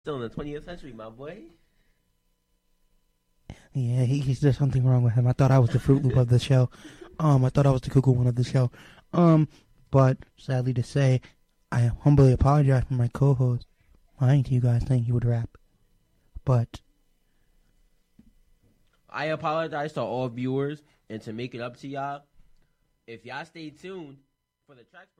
Still in the 20th century, my boy. Yeah, there's something wrong with him. I thought I was the Fruit Loop of the show. I thought I was the cuckoo one of the show. But sadly to say, I humbly apologize for my co-host lying to you guys saying he would rap. But I apologize to all viewers, and to make it up to y'all, if y'all stay tuned for the tracks.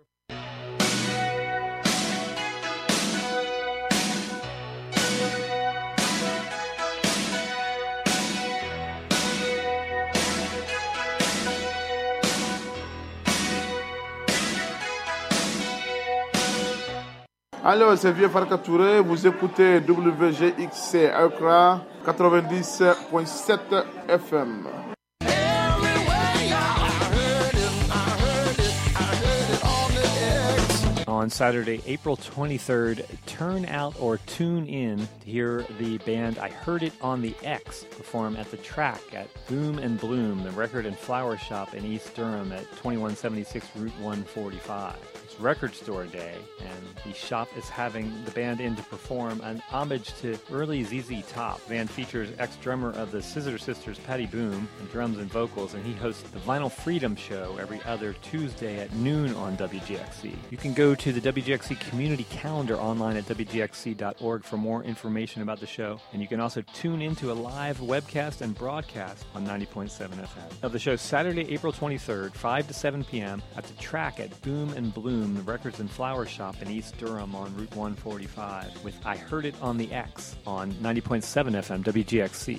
Alors, c'est Vieux Farka Touré, vous écoutez WGXC Accra 90.7 FM. On Saturday, April 23rd, turn out or tune in to hear the band I Heard It on the X perform at the Track at Boom and Bloom, the record and flower shop in East Durham at 2176 Route 145. It's Record Store Day, and the shop is having the band in to perform an homage to early ZZ Top. The band features ex-drummer of the Scissor Sisters, Patty Boom, and drums and vocals, and he hosts the Vinyl Freedom Show every other Tuesday at noon on WGXC. You can go to the WGXC community calendar online at WGXC.org for more information about the show, and you can also tune into a live webcast and broadcast on 90.7 FM. Of the show Saturday, April 23rd, 5 to 7 p.m. at the Track at Boom and Bloom, the Records and Flower Shop in East Durham on Route 145 with I Heard It on the X on 90.7 FM WGXC.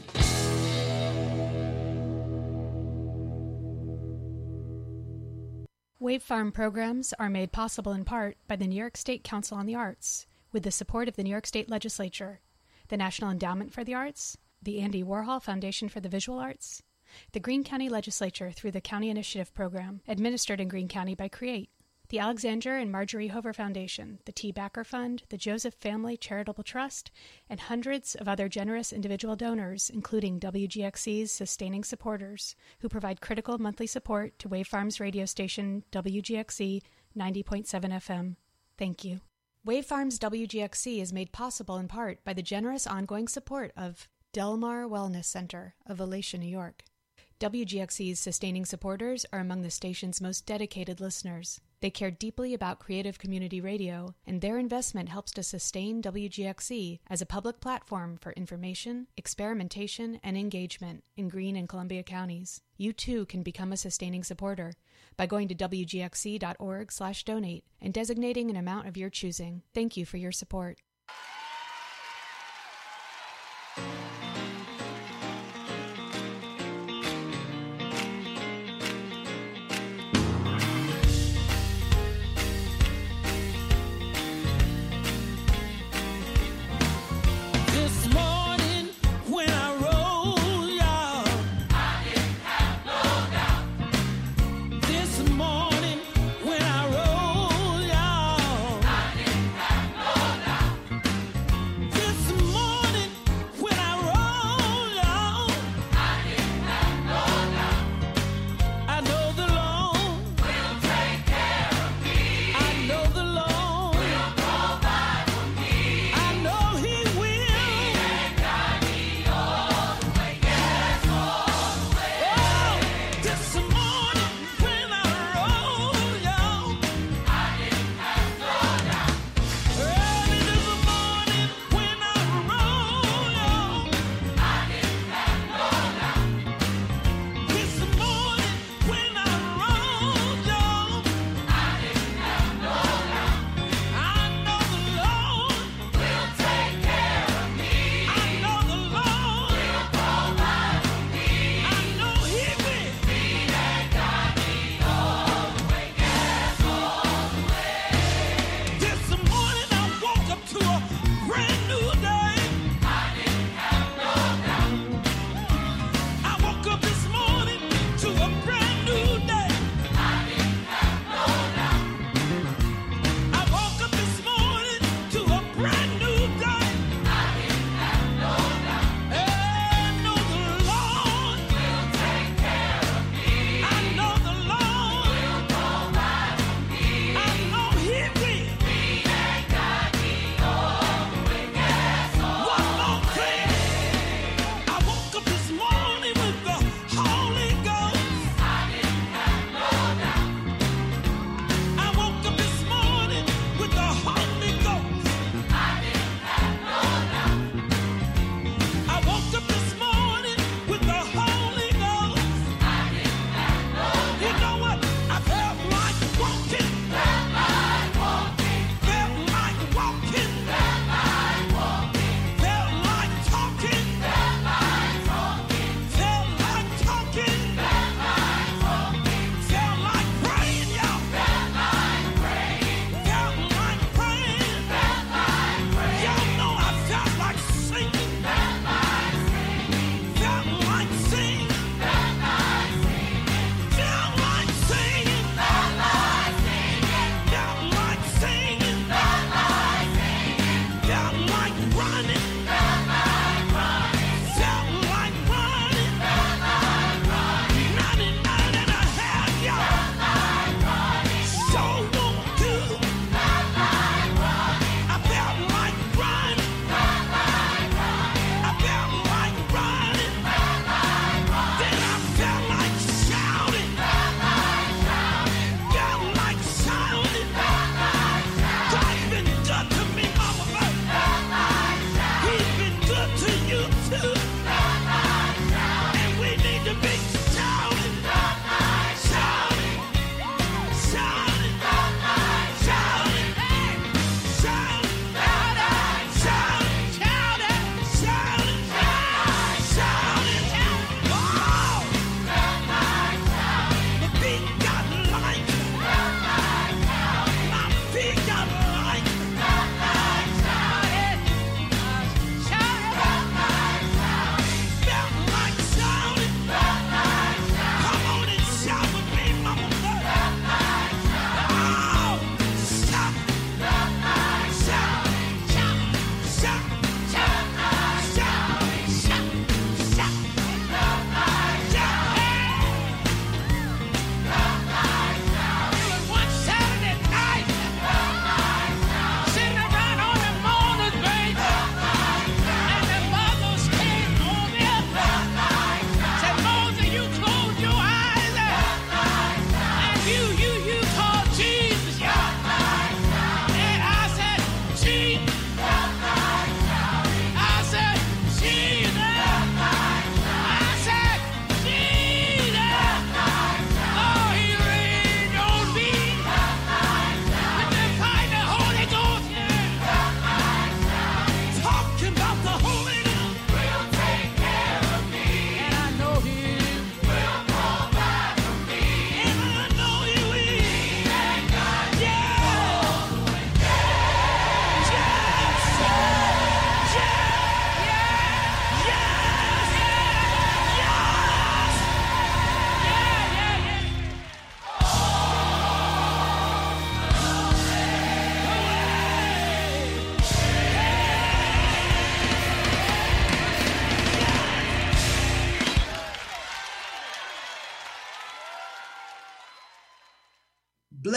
Wave Farm programs are made possible in part by the New York State Council on the Arts, with the support of the New York State Legislature, the National Endowment for the Arts, the Andy Warhol Foundation for the Visual Arts, the Greene County Legislature through the County Initiative Program, administered in Greene County by CREATE, the Alexander and Marjorie Hover Foundation, the T. Backer Fund, the Joseph Family Charitable Trust, and hundreds of other generous individual donors, including WGXC's sustaining supporters, who provide critical monthly support to Wave Farm's radio station WGXC 90.7 FM. Thank you. Wave Farm's WGXC is made possible in part by the generous ongoing support of Delmar Wellness Center of Elation, New York. WGXC's sustaining supporters are among the station's most dedicated listeners. They care deeply about creative community radio, and their investment helps to sustain WGXC as a public platform for information, experimentation, and engagement in Greene and Columbia counties. You too can become a sustaining supporter by going to wgxc.org/donate and designating an amount of your choosing. Thank you for your support.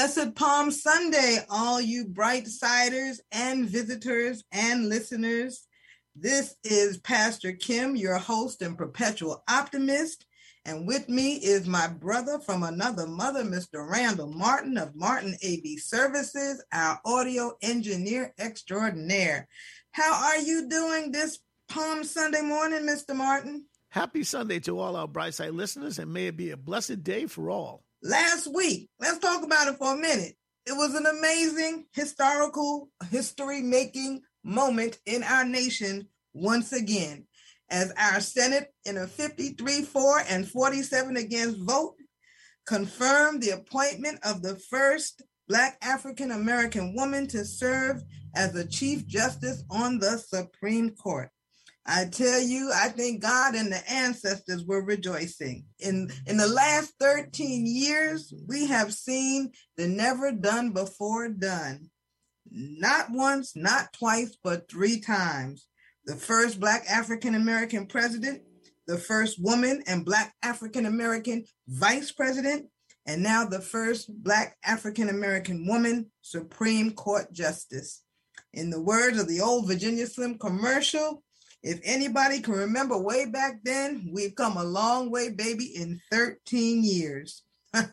Blessed Palm Sunday, all you bright siders and visitors and listeners. This is Pastor Kim, your host and perpetual optimist. And with me is my brother from another mother, Mr. Randall Martin of Martin AV Services, our audio engineer extraordinaire. How are you doing this Palm Sunday morning, Mr. Martin? Happy Sunday to all our Brightside listeners, and may it be a blessed day for all. Last week, let's talk about it for a minute. It was an amazing historical, history-making moment in our nation once again, as our Senate, in a 53-4 and 47 against vote, confirmed the appointment of the first Black African-American woman to serve as the Chief Justice on the Supreme Court. I tell you, I think God and the ancestors were rejoicing. In the last 13 years, we have seen the never done before done. Not once, not twice, but 3 times. The first Black African-American president, the first woman and Black African-American vice president, and now the first Black African-American woman Supreme Court Justice. In the words of the old Virginia Slim commercial, if anybody can remember way back then, we've come a long way, baby, in 13 years. And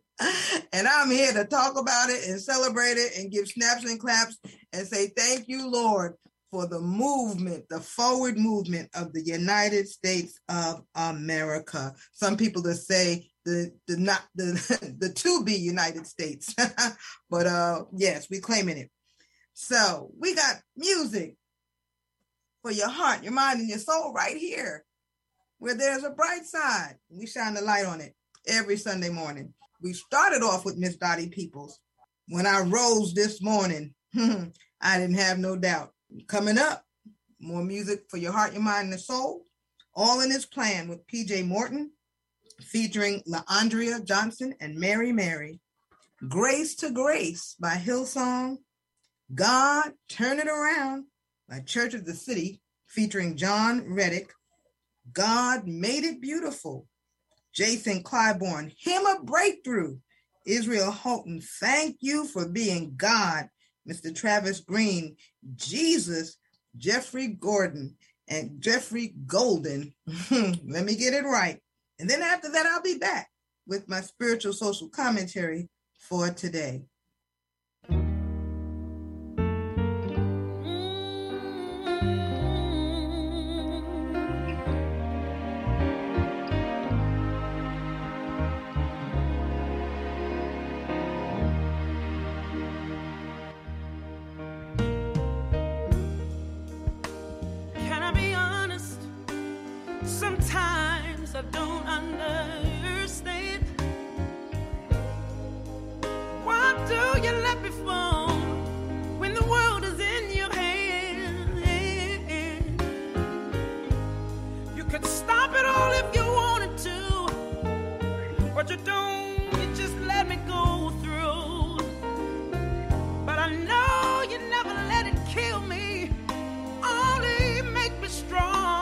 I'm here to talk about it and celebrate it and give snaps and claps and say thank you, Lord, for the movement, the forward movement of the United States of America. Some people that say the to be United States, but yes, we're claiming it. So we got music for your heart, your mind, and your soul right here, where there's a bright side. We shine the light on it every Sunday morning. We started off with Miss Dottie Peoples. When I rose this morning, I didn't have no doubt. Coming up, more music for your heart, your mind, and the soul, all in its plan with PJ Morton, featuring LaAndrea Johnson and Mary Mary. Grace to Grace by Hillsong. God, Turn It Around by Church of the City, featuring John Reddick. God Made It Beautiful. Jason Clybourne, Hymn of Breakthrough. Israel Houghton, Thank You for Being God. Mr. Travis Green, Jesus, Jeffrey Gordon, and Jeffrey Golden. Let me get it right. And then after that, I'll be back with my spiritual social commentary for today. Sometimes I don't understand. Why do you let me fall when the world is in your hand? You could stop it all if you wanted to, but you don't. You just let me go through. But I know you never let it kill me, only make me strong.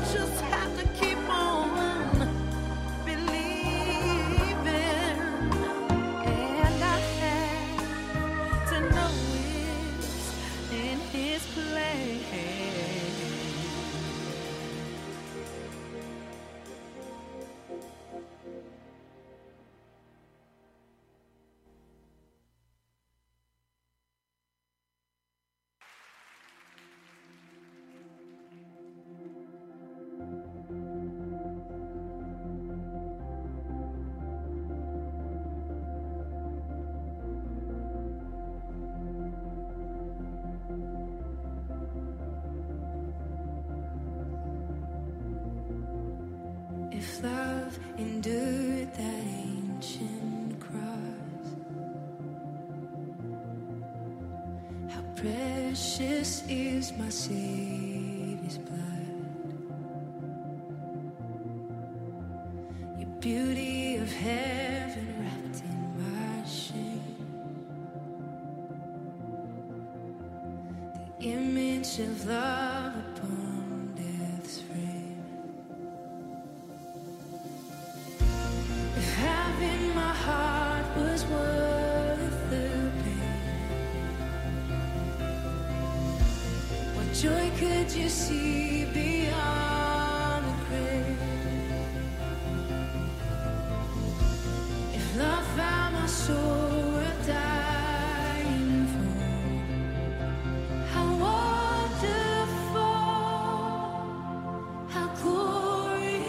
just have to keep on believing. And I had to know it's in His plan. If love endured that ancient cross, how precious is my Savior's blood. Your beauty of heaven wrapped in my shame, the image of love upon death's frame. If having my heart was worth the pain, what joy could you see beyond the grave? If love found my soul worth dying for, how wonderful, how glorious.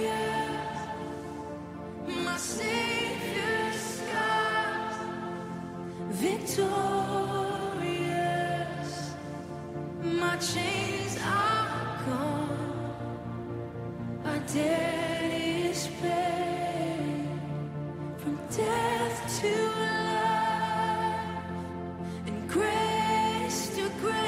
My Savior's scars, victorious. My chains are gone, my debt is paid. From death to life and grace to grace.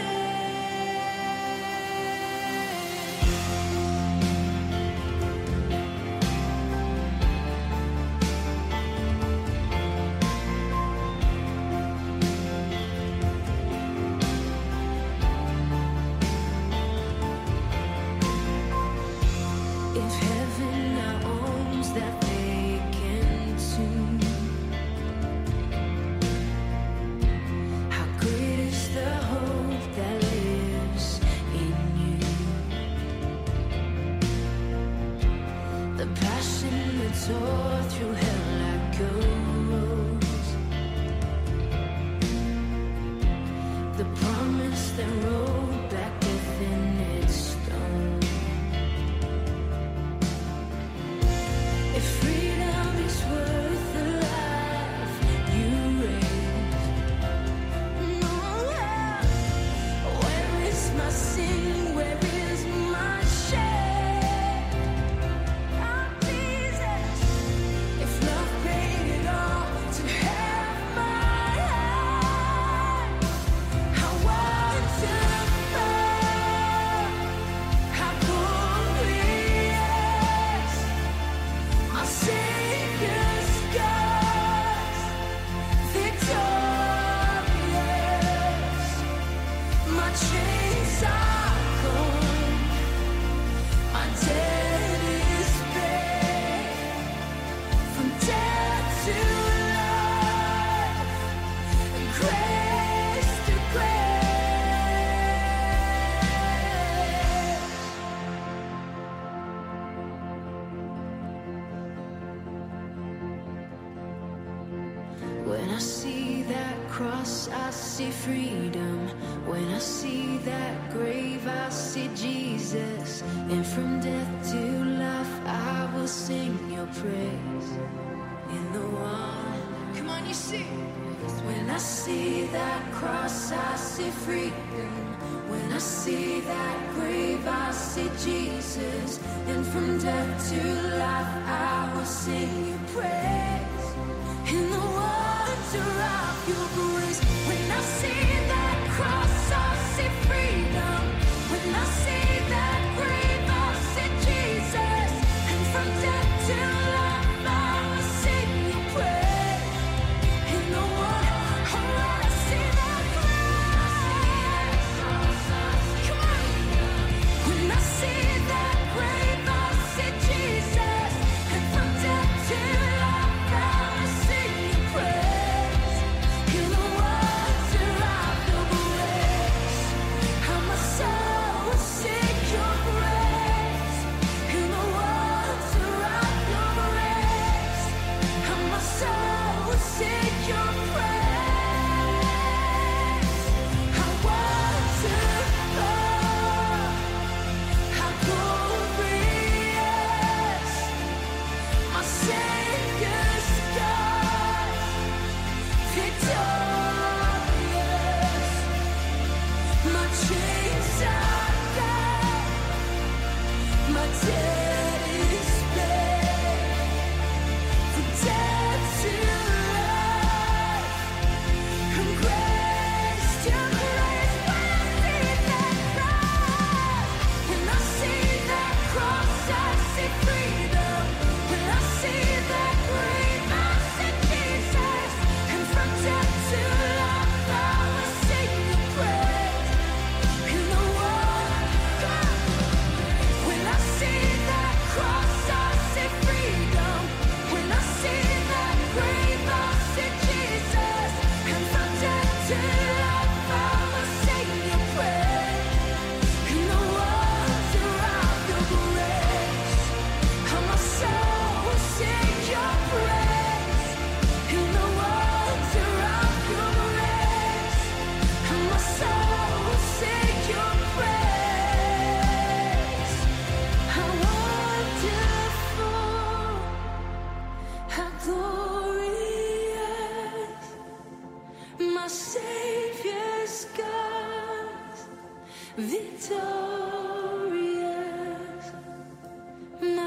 If heaven now owns that vacant tomb, how great is the hope that lives in you? The passion that tore through hell like a rose, the promise that rolled back death in its stone. If freedom is worth the life you raised, where is my sin? Where is my shame? Oh, Jesus, if love paid it all to have my life, how wonderful, how glorious. My Savior's scars, victorious. My chains are gone, my debt is paid. From death to life and grace to grace. When I see that cross, I see freedom. When I see that grave, I see Jesus. And from death to life, I will sing your praise. In the one, come on, you see. When I see that cross, I see freedom. When I see that grave, I see Jesus. And from death to life, I will sing your praise. In the wonder of your grace. When I see that cross, I see freedom. When I see that grave, I see Jesus. And from death to life, I will sing your praise. In the wonder, oh, when I see that cross, come on. When I see that grave,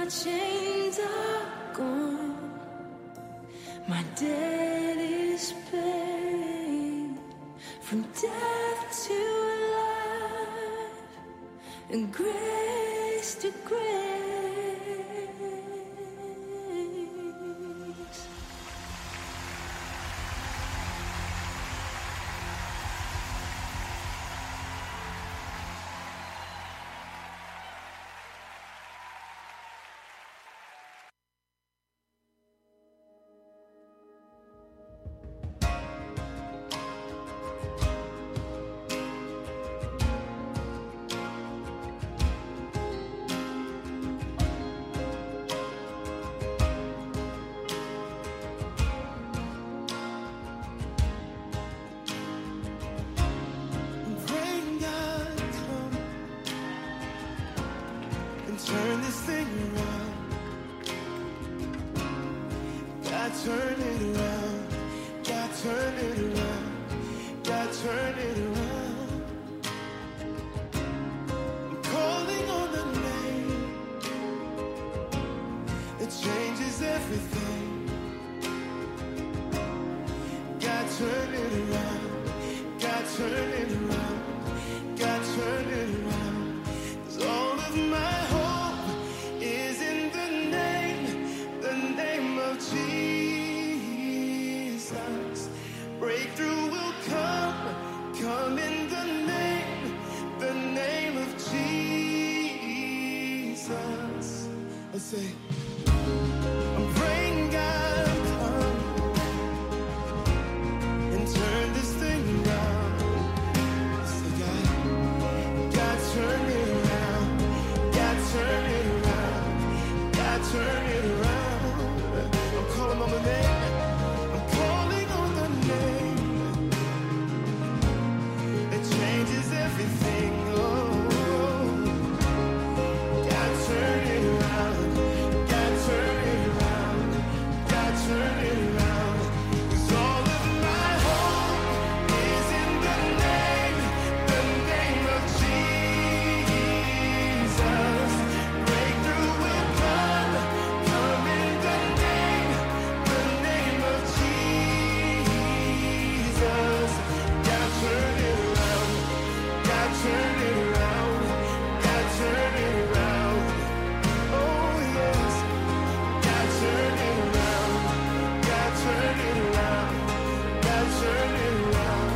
my chains are gone, my debt is paid, from death to life, and grace to grace. Rain God come and turn this thing around. God turn it around. God turn it around. God turn it around. I'm calling on the name that changes everything. God turn it around. God turn it around. God turn it around. 'Cause all of my hope is in the name of Jesus. Breakthrough will come in the name of Jesus. I say, I'm praying God come and turn this thing around. Say, God turn it around. God turn it around. God turn it around. I'm calling on the name. I'm calling on the name that changes everything. Oh, God turn it around. God turn it around. God turn it around. 'Cause all of my hope is in the name of Jesus. Breakthrough will come in the name of Jesus. God turn it around. God turn it around. God turn it around. Oh yes. God turn it around. God turn it around. God turn it around.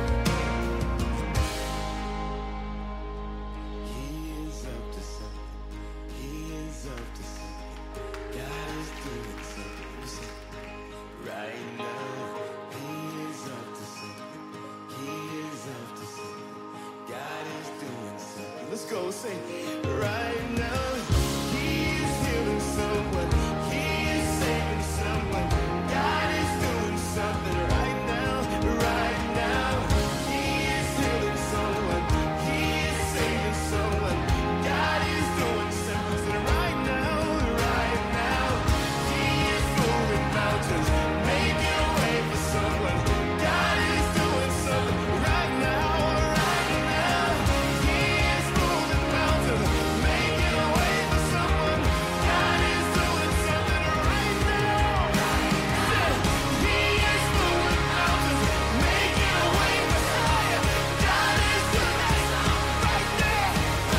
He is up to something. He is up to something. God is doing something. You say, right now. He is up to something. He is up to something. God is doing something. Let's go sing. Right now. He is healing someone. He is saving someone. God is doing something right now. Right now. He is healing someone. He is saving someone. God is doing something right now. Right now. He is moving mountains. Making a way for someone. God is doing something right now. Right now. He is moving mountains. Making a way for someone. God is doing something right now. He is moving mountains. Making a way for someone. God is doing something right now.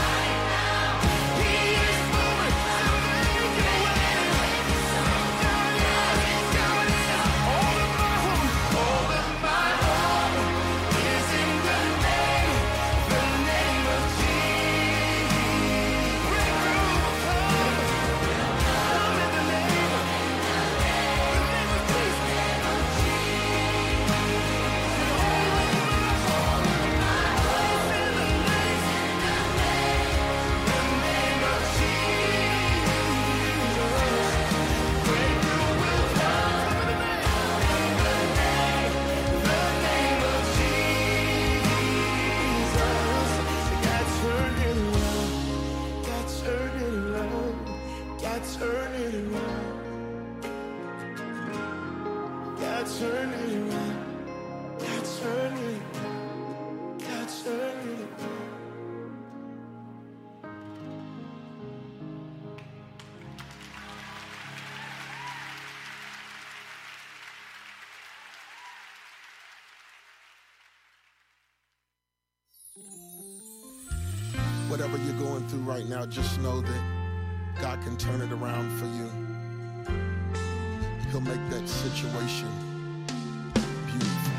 He is moving mountains. Making a way for someone. God is doing something. All of my hope is in the name of Jesus. Breakthrough will come in the name of turn it around. God turn it around. God turn it around. God turn it around. going through right now, just know that God can turn it around for you. He'll make that situation beautiful.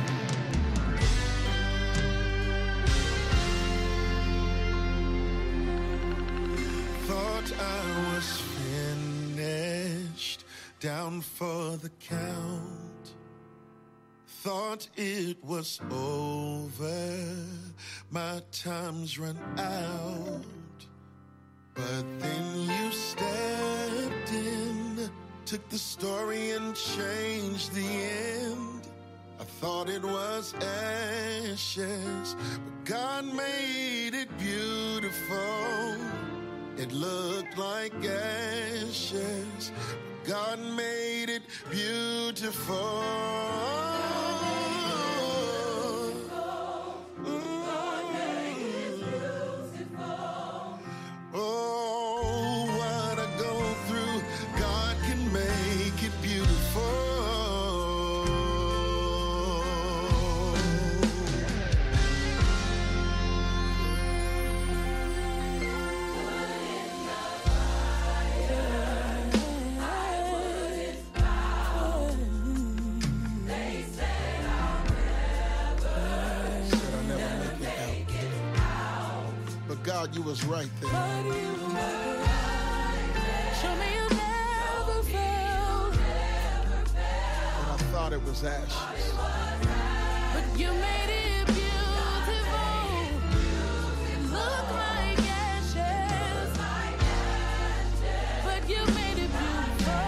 Thought I was finished, down for the count. Thought it was over, my time's run out. But then you stepped in, took the story and changed the end. I thought it was ashes, but God made it beautiful. It looked like ashes, but God made it beautiful. Oh, what I go through, God can make it beautiful. God, you was right there. Show me you never failed. But I thought it was ashes. But you made it beautiful. It looked like ashes. But you made it beautiful.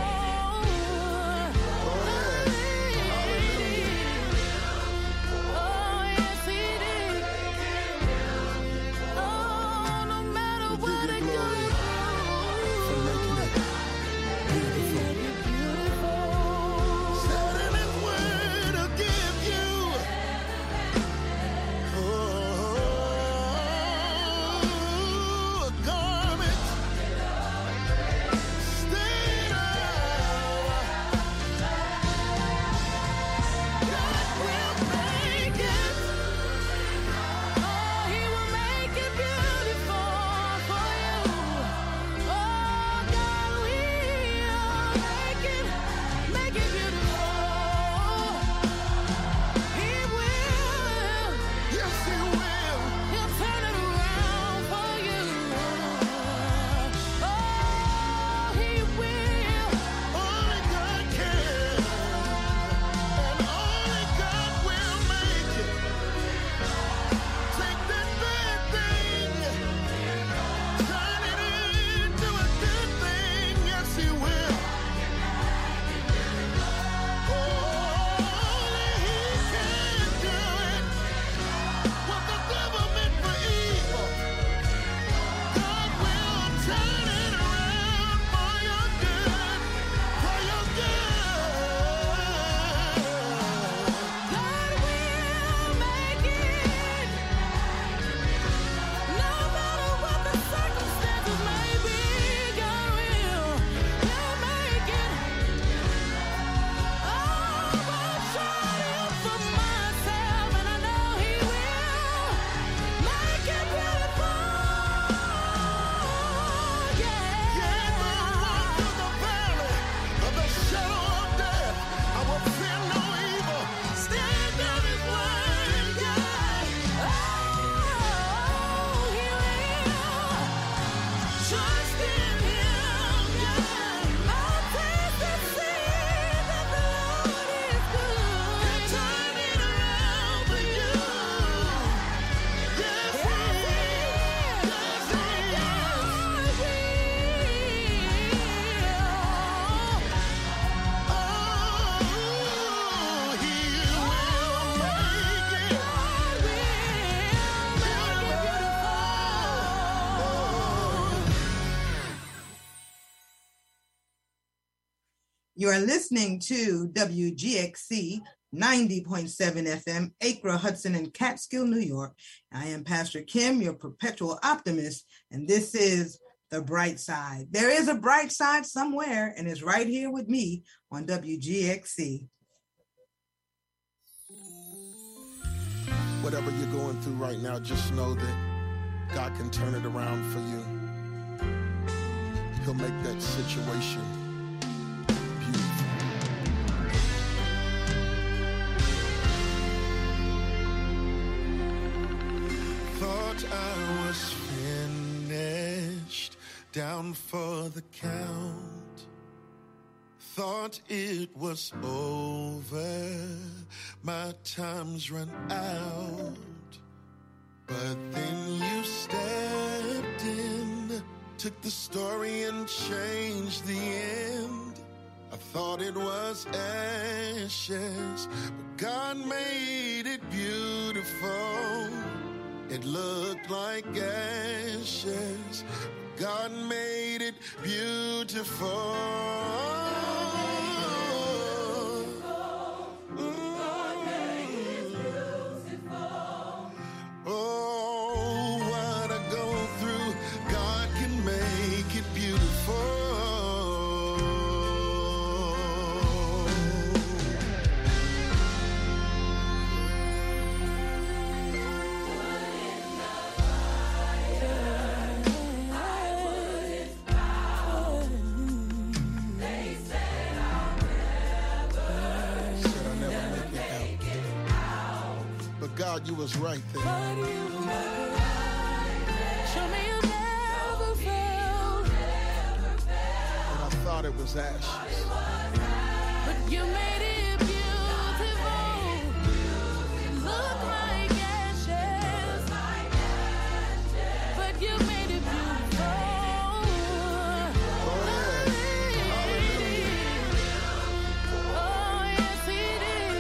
You are listening to WGXC 90.7 FM, Acre, Hudson, and Catskill, New York. I am Pastor Kim, your perpetual optimist, and this is The Bright Side. There is a bright side somewhere, and it's right here with me on WGXC. Whatever you're going through right now, just know that God can turn it around for you. He'll make that situation beautiful. Thought I was finished, down for the count. Thought it was over, my time's run out. But then you stepped in, took the story and changed the end. I thought it was ashes, but God made it beautiful. It looked like ashes, but God made it beautiful. Oh, what I go through, God can make it beautiful. God, you was right there. But you were right there. Show me you never failed. And I thought it was ashes. But you made it beautiful. Look like ashes. But you made it beautiful. Oh, yes, he did.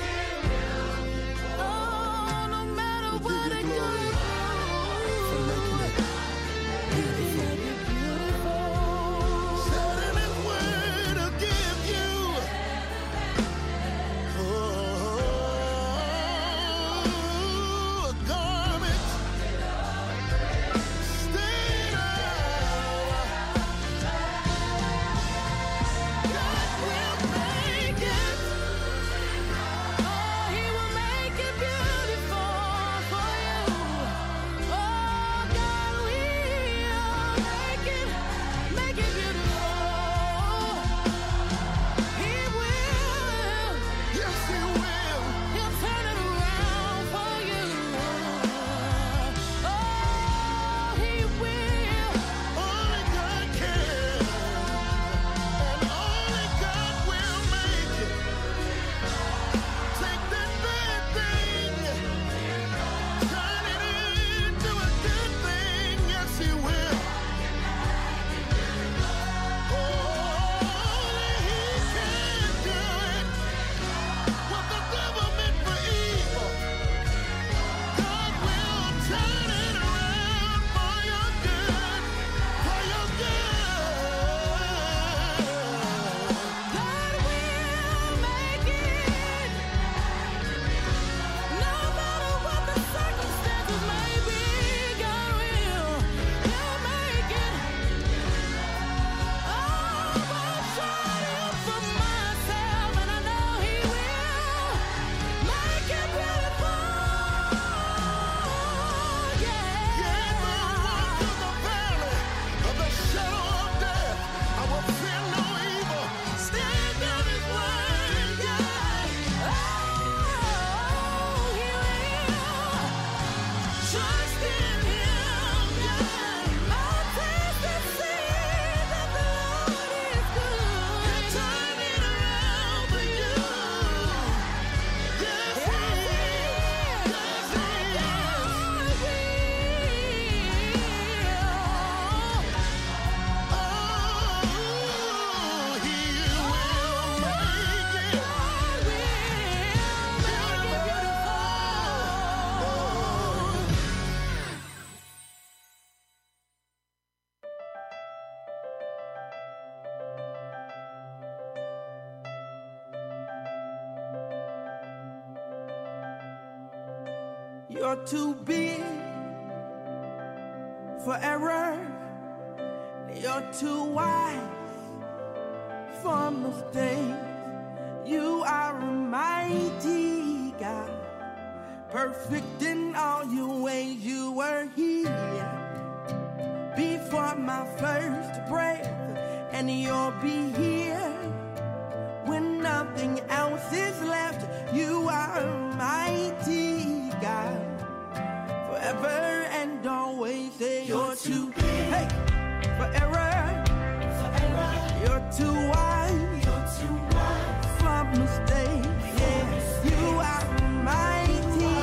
You're too big for error. You're too wise for mistakes. You are a mighty God, perfect in all your ways. You were here before my first breath. and you'll be here when nothing else is left. You are mighty God, forever and always. Say you're too big, hey, forever. You're too wise from mistakes. Yeah, you are mighty,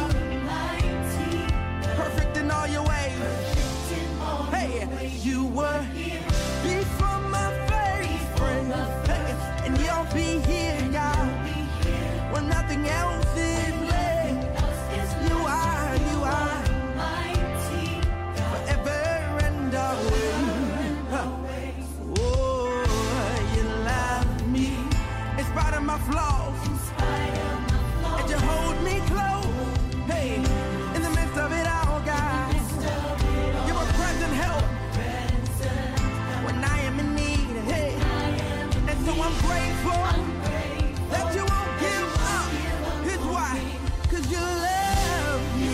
perfect in all your ways. Hey, you were before my very friend, hey, and you'll be here, God, when nothing else is left. You are mighty, forever and always. Oh, you love me in spite of my flaws, and you hold me close. Hey, in the midst of it all, God, you're a present help when I am in need. Hey, and so I'm grateful that you won't give up. Here's why, 'cause you love me.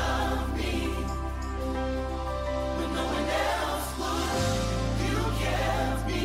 When no one else would, you kept me.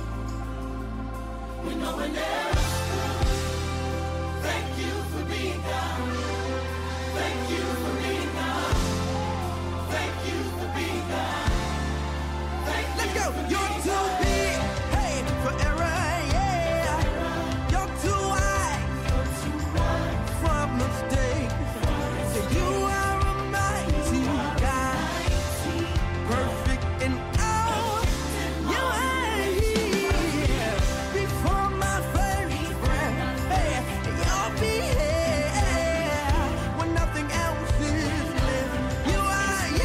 When no one else would, thank you for being God. Thank you for being God. Thank you for being God. Let's go. You're too big, hey, forever, yeah. You're too wide from mistakes. So you are a mighty God, perfect in all your ways. Before my very breath, hey, you'll be here when nothing else is left. You are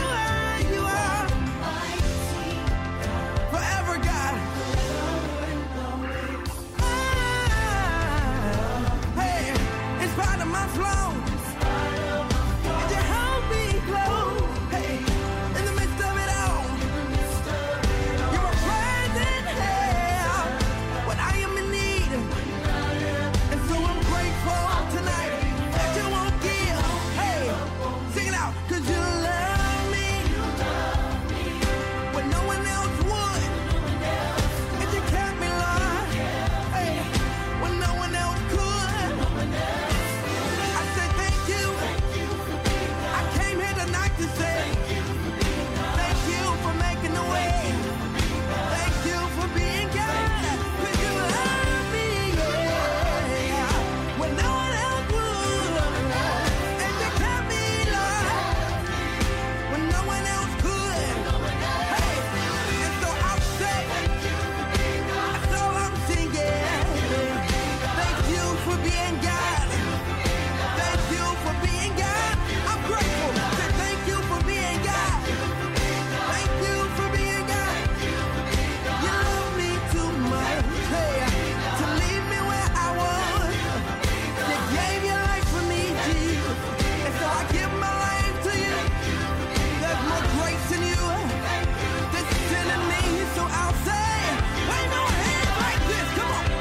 forever, God. Hey, in spite of my flaws, and you hold me close. Hey, in the midst of it all, you're a present help when I am in need. And so I'm grateful tonight that you won't give. Hey, sing it out, 'cause you love me when no one else would. And you kept me, Lord, hey, when no one else could. I say thank you. I came here tonight to say thank you for making the way. Thank you for being God. 'Cause you love me, yeah, when no one else would. And you kept me, Lord, when no one else could. Hey, and so I'll say, that's all I'm singing. Thank you for being God. Thank you for being God. I'm grateful. Say thank you for being God. Thank you for being God. You love me too much, hey, to leave me where I was. You gave your life for me, Jesus, and so I give my life to you. There's more grace in you than sin in me, so I'll say, wave your hands like this, come on.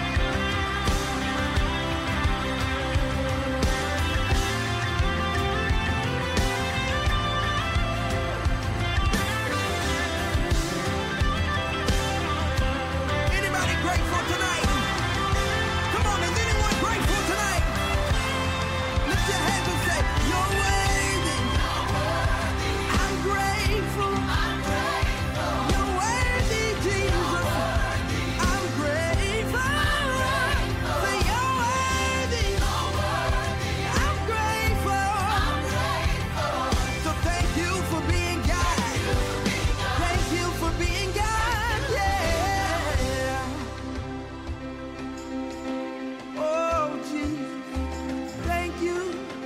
Anybody grateful tonight? Come on, is anyone grateful tonight? Lift your hands and say, you're worthy. I'm grateful. You're worthy, Jesus. I'm grateful. Say you're worthy. I'm grateful. So thank you for being God. Thank you for being God, yeah. Oh, Jesus, thank you.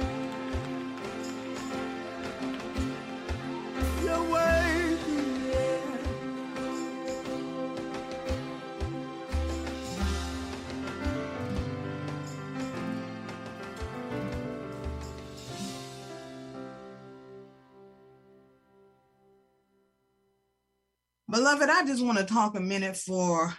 You're worthy, yeah. Beloved, I just want to talk a minute for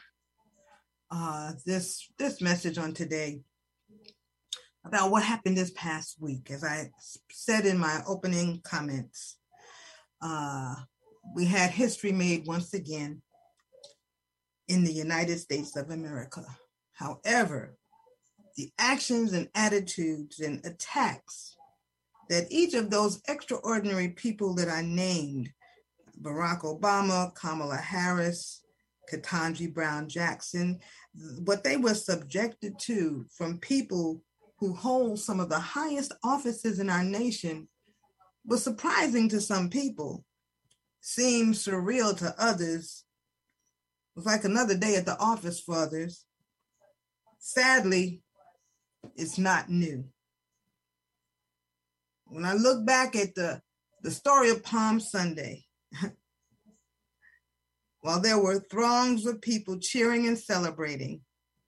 this message on today about what happened this past week. As I said in my opening comments, we had history made once again in the United States of America. However, the actions and attitudes and attacks that each of those extraordinary people that I named, Barack Obama, Kamala Harris, Ketanji Brown Jackson, what they were subjected to from people who hold some of the highest offices in our nation was surprising to some people, seemed surreal to others. It was like another day at the office for others. Sadly, it's not new. When I look back at the story of Palm Sunday, while there were throngs of people cheering and celebrating,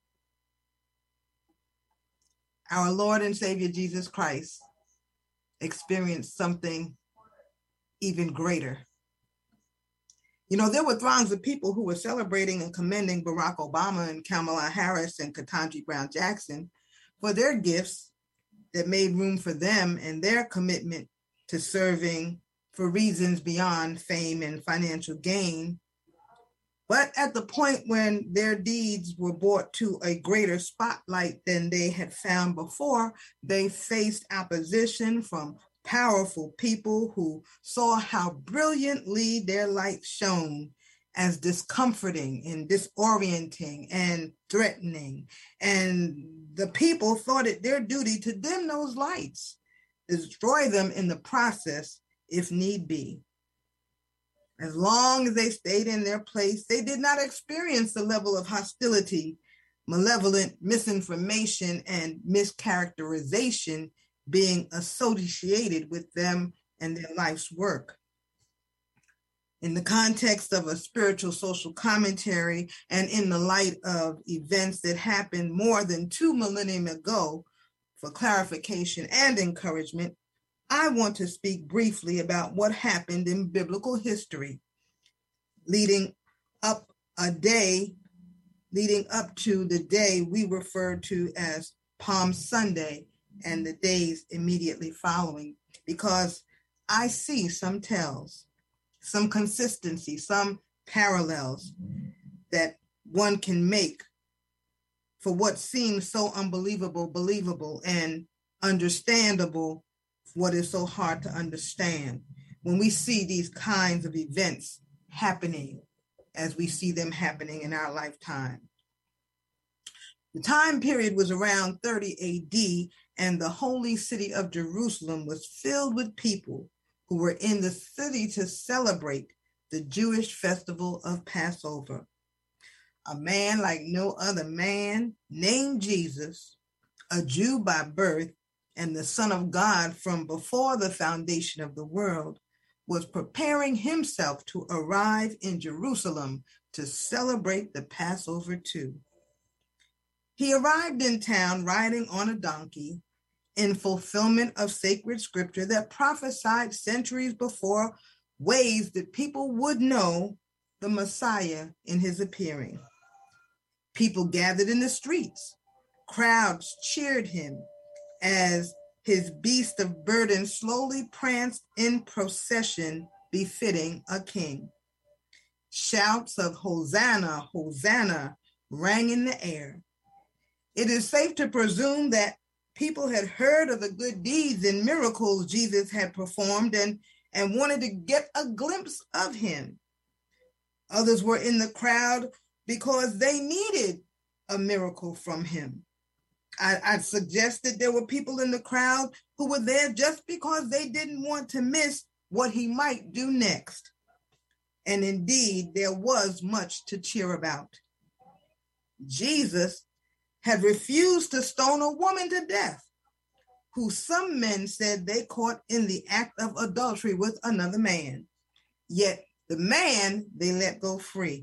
our Lord and Savior Jesus Christ experienced something even greater. You know, there were throngs of people who were celebrating and commending Barack Obama and Kamala Harris and Ketanji Brown Jackson for their gifts that made room for them and their commitment to serving for reasons beyond fame and financial gain. But at the point when their deeds were brought to a greater spotlight than they had found before, they faced opposition from powerful people who saw how brilliantly their light shone as discomforting and disorienting and threatening. And the people thought it their duty to dim those lights, destroy them in the process if need be. As long as they stayed in their place, they did not experience the level of hostility, malevolent misinformation, and mischaracterization being associated with them and their life's work. In the context of a spiritual social commentary and in the light of events that happened more than 2 millennia ago, for clarification and encouragement, I want to speak briefly about what happened in biblical history leading up to the day we refer to as Palm Sunday and the days immediately following, because I see some tells, some consistency, some parallels that one can make for what seems so unbelievable, believable, and understandable, what is so hard to understand when we see these kinds of events happening as we see them happening in our lifetime. The time period was around 30 AD, and the holy city of Jerusalem was filled with people who were in the city to celebrate the Jewish festival of Passover. A man like no other man, named Jesus, a Jew by birth, and the Son of God from before the foundation of the world, was preparing himself to arrive in Jerusalem to celebrate the Passover too. He arrived in town riding on a donkey in fulfillment of sacred scripture that prophesied centuries before ways that people would know the Messiah in his appearing. People gathered in the streets. Crowds cheered him as his beast of burden slowly pranced in procession befitting a king. Shouts of Hosanna, Hosanna rang in the air. It is safe to presume that people had heard of the good deeds and miracles Jesus had performed and wanted to get a glimpse of him. Others were in the crowd because they needed a miracle from him. I suggested there were people in the crowd who were there just because they didn't want to miss what he might do next. And indeed, there was much to cheer about. Jesus had refused to stone a woman to death, who some men said they caught in the act of adultery with another man. Yet the man they let go free.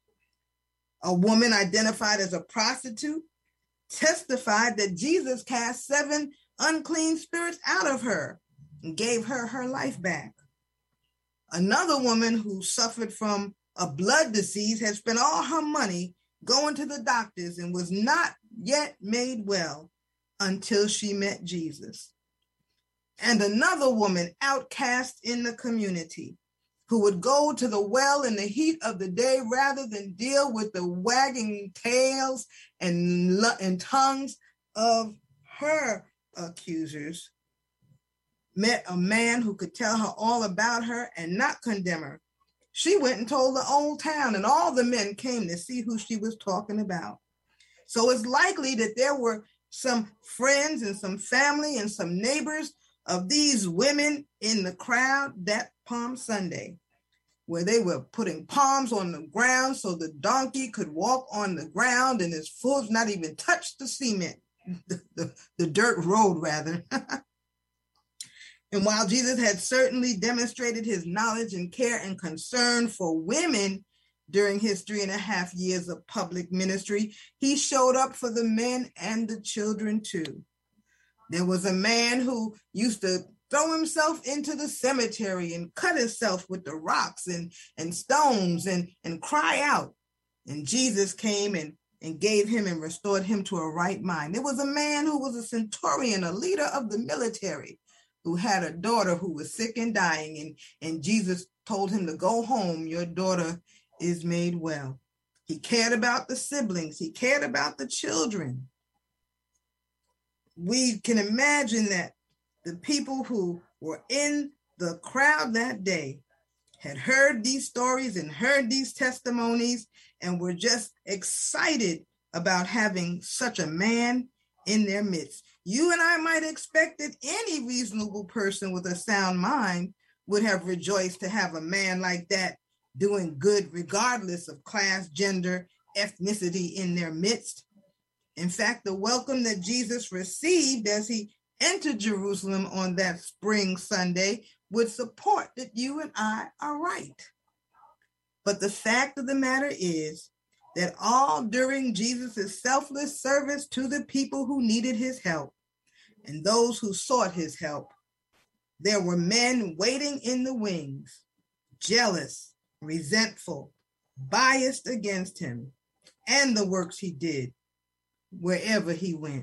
A woman identified as a prostitute testified that Jesus cast 7 unclean spirits out of her and gave her her life back. Another woman who suffered from a blood disease had spent all her money going to the doctors and was not yet made well until she met Jesus. And another woman outcast in the community who would go to the well in the heat of the day rather than deal with the wagging tails and tongues of her accusers, met a man who could tell her all about her and not condemn her. She went and told the whole town, and all the men came to see who she was talking about. So it's likely that there were some friends and some family and some neighbors of these women in the crowd that Palm Sunday, where they were putting palms on the ground so the donkey could walk on the ground and his foot not even touch the cement, the dirt road rather. And while Jesus had certainly demonstrated his knowledge and care and concern for women during his 3.5 years of public ministry, he showed up for the men and the children too. There was a man who used to throw himself into the cemetery and cut himself with the rocks and stones and cry out. And Jesus came and gave him and restored him to a right mind. There was a man who was a centurion, a leader of the military, who had a daughter who was sick and dying. And Jesus told him to go home. Your daughter is made well. He cared about the siblings. He cared about the children. We can imagine that the people who were in the crowd that day had heard these stories and heard these testimonies and were just excited about having such a man in their midst. You and I might expect that any reasonable person with a sound mind would have rejoiced to have a man like that doing good regardless of class, gender, ethnicity in their midst. In fact, the welcome that Jesus received as he entered Jerusalem on that spring Sunday would support that you and I are right. But the fact of the matter is that all during Jesus' selfless service to the people who needed his help and those who sought his help, there were men waiting in the wings, jealous, resentful, biased against him and the works he did wherever he went.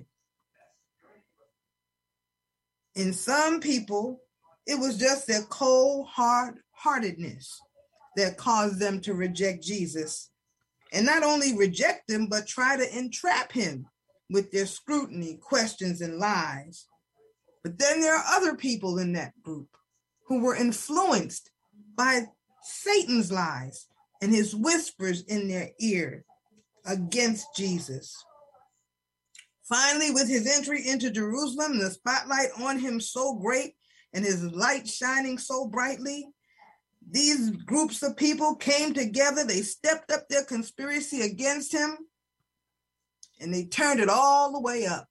In some people, it was just their cold, hard-heartedness that caused them to reject Jesus. And not only reject him, but try to entrap him with their scrutiny, questions, and lies. But then there are other people in that group who were influenced by Satan's lies and his whispers in their ear against Jesus. Finally, with his entry into Jerusalem, the spotlight on him so great and his light shining so brightly, these groups of people came together. They stepped up their conspiracy against him, and they turned it all the way up.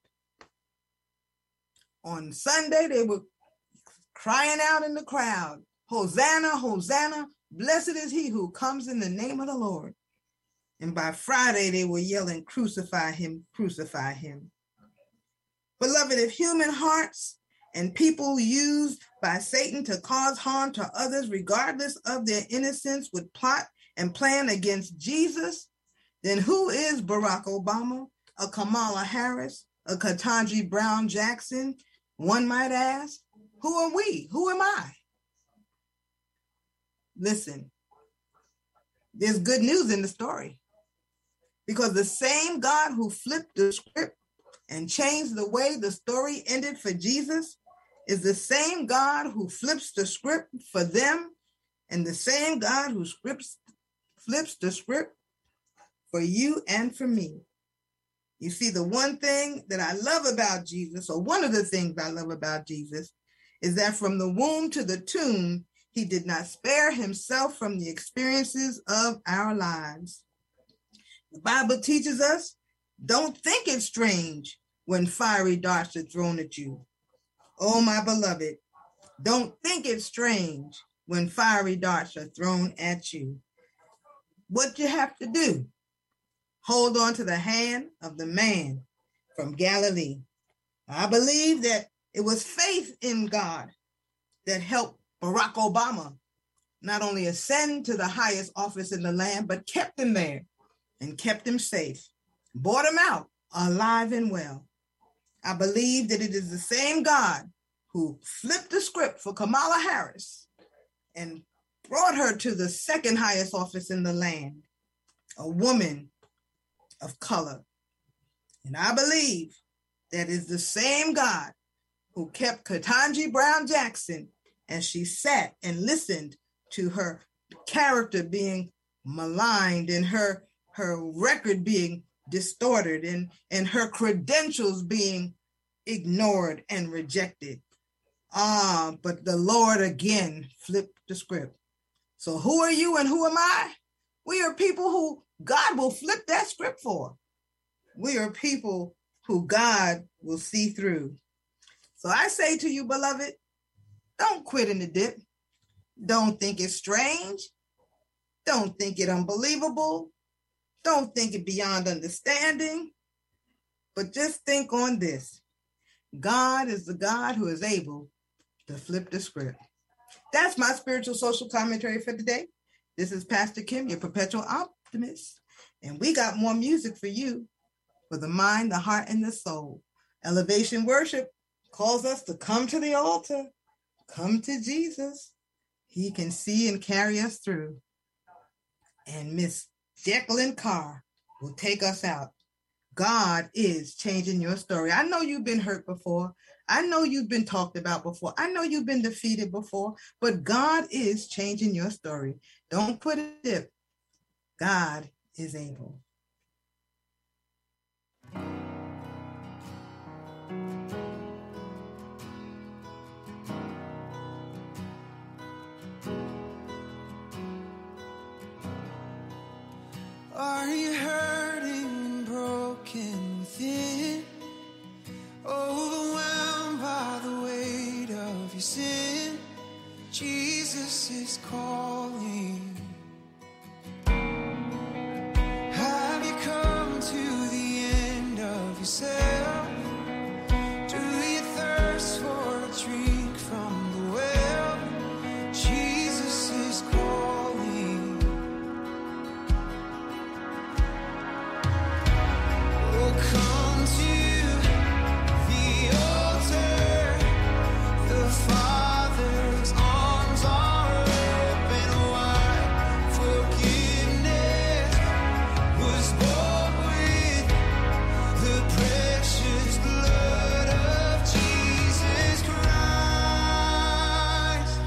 On Sunday, they were crying out in the crowd, "Hosanna, Hosanna, blessed is he who comes in the name of the Lord." And by Friday, they were yelling, "Crucify him, crucify him." Beloved, if human hearts and people used by Satan to cause harm to others, regardless of their innocence, would plot and plan against Jesus, then who is Barack Obama, a Kamala Harris, a Ketanji Brown Jackson? One might ask, who are we? Who am I? Listen, there's good news in the story, because the same God who flipped the script and changed the way the story ended for Jesus is the same God who flips the script for them, and the same God who flips the script for you and for me. You see, the one thing that I love about Jesus, or one of the things I love about Jesus, is that from the womb to the tomb, he did not spare himself from the experiences of our lives. The Bible teaches us, don't think it strange when fiery darts are thrown at you. Oh, my beloved, don't think it strange when fiery darts are thrown at you. What you have to do, hold on to the hand of the man from Galilee. I believe that it was faith in God that helped Barack Obama not only ascend to the highest office in the land, but kept him there and kept him safe, brought him out alive and well. I believe that it is the same God who flipped the script for Kamala Harris and brought her to the second highest office in the land, a woman of color. And I believe that is the same God who kept Ketanji Brown Jackson as she sat and listened to her character being maligned and her record being distorted and her credentials being ignored and rejected. But the Lord again flipped the script. So who are you and who am I? We are people who God will flip that script for. We are people who God will see through. So I say to you, beloved, don't quit in the dip. Don't think it's strange. Don't think it unbelievable. Don't think it beyond understanding. But just think on this. God is the God who is able to flip the script. That's my spiritual social commentary for today. This is Pastor Kim, your perpetual optimist. And we got more music for you, for the mind, the heart, and the soul. Elevation Worship calls us to come to the altar, come to Jesus. He can see and carry us through. And Miss Jacqueline Carr will take us out. God is changing your story. I know you've been hurt before. I know you've been talked about before. I know you've been defeated before, but God is changing your story. Don't put it dip. God is able. Are you hurting and broken within? Overwhelmed by the weight of your sin? Jesus is calling. Have you come to the end of yourself? Do you thirst for a drink from the well? Jesus is calling. Oh, come to the altar. The Father's arms are open wide. Forgiveness was bought with the precious blood of Jesus Christ.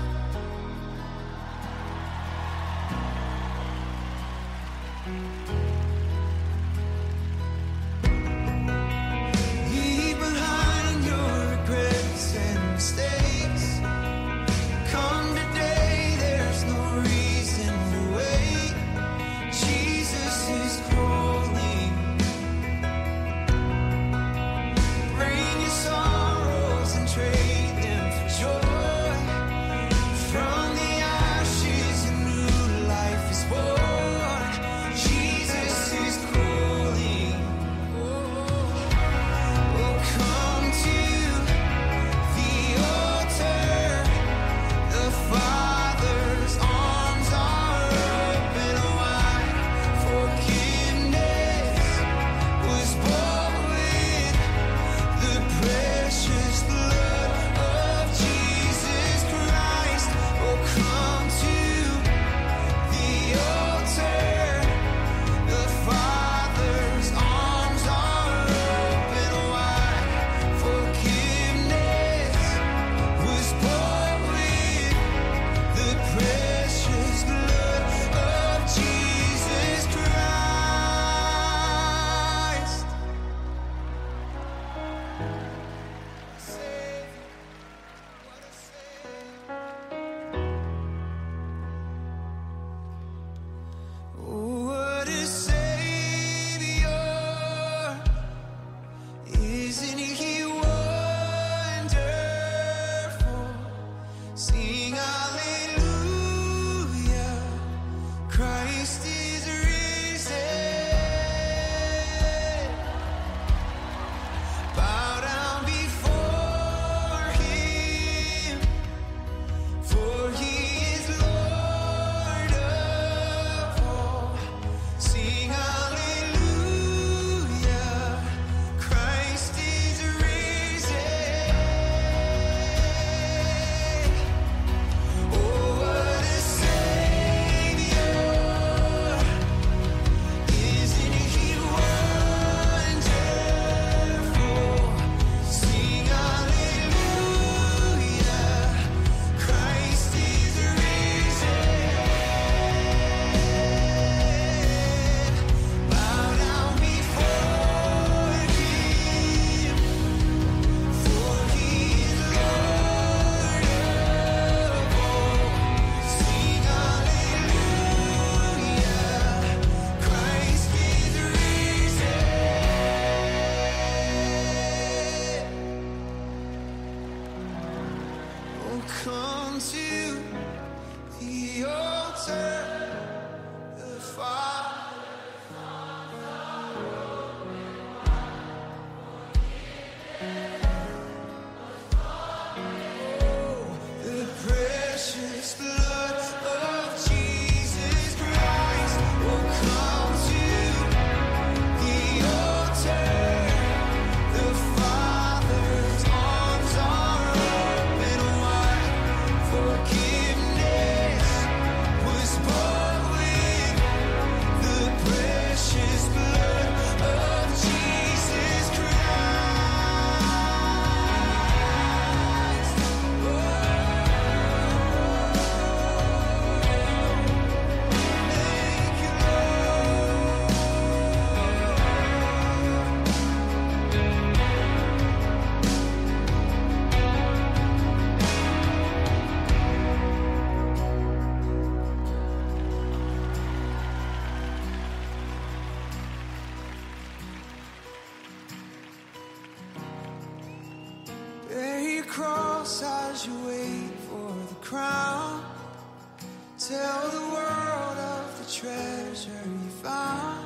as you wait for the crown, tell the world of the treasure you found.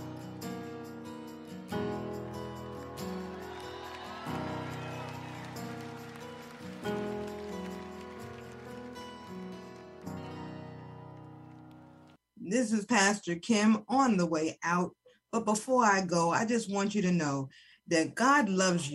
This is Pastor Kim on the way out. But before I go, I just want you to know that God loves you.